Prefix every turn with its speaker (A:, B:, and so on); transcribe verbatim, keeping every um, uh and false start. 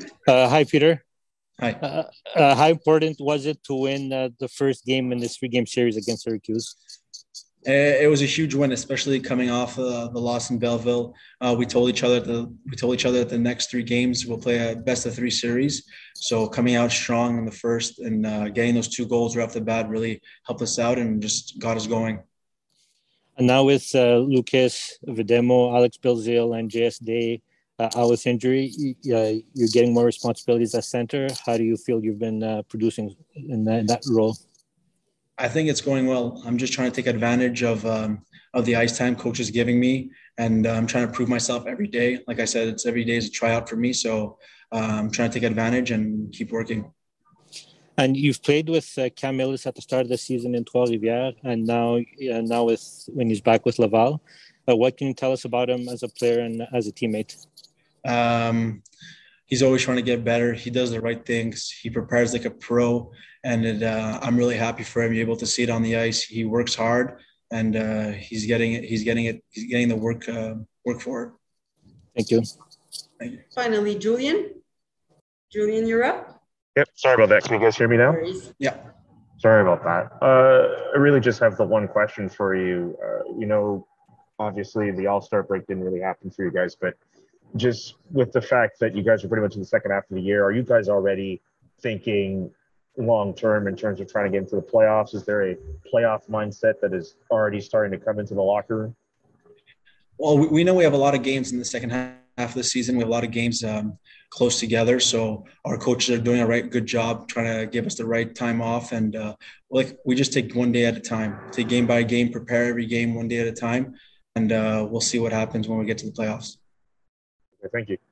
A: Uh, hi, Peter.
B: Hi.
A: Uh, uh, how important was it to win uh, the first game in this three-game series against Syracuse?
B: It was a huge win, especially coming off uh, the loss in Belleville. Uh, we told each other the we told each other that the next three games we'll play a best of three series. So coming out strong in the first and uh, getting those two goals right off the bat really helped us out and just got us going.
A: And now with uh, Lucas Videmo, Alex Belzil, and J S Day uh, out with injury, uh, you're getting more responsibilities as center. How do you feel you've been uh, producing in that, that role?
B: I think it's going well. I'm just trying to take advantage of um, of the ice time coach is giving me, and uh, I'm trying to prove myself every day. Like I said, it's every day is a tryout for me. So uh, I'm trying to take advantage and keep working.
A: And you've played with uh, Cam Ellis at the start of the season in Trois-Rivières, and now uh, now with when he's back with Laval. Uh, what can you tell us about him as a player and as a teammate?
B: Um, he's always trying to get better. He does the right things. He prepares like a pro, and it, uh, I'm really happy for him. You're able to see it on the ice. He works hard, and uh, he's getting it. He's getting it. He's getting the work uh, work for it.
A: Thank you.
B: Thank you.
C: Finally, Julian. Julian, you're up.
D: Yep. Sorry about that. Can you guys hear me now?
B: Yeah.
D: Sorry about that. Uh, I really just have the one question for you. Uh, you know, obviously the All-Star break didn't really happen for you guys, but just with the fact that you guys are pretty much in the second half of the year, are you guys already thinking long-term in terms of trying to get into the playoffs? Is there a playoff mindset that is already starting to come into the locker room?
B: Well, we know we have a lot of games in the second half of the season. We have a lot of games um, close together. So our coaches are doing a right good job trying to give us the right time off. And uh, like we just take one day at a time, take game by game, prepare every game one day at a time. And uh, we'll see what happens when we get to the playoffs.
D: Okay, thank you.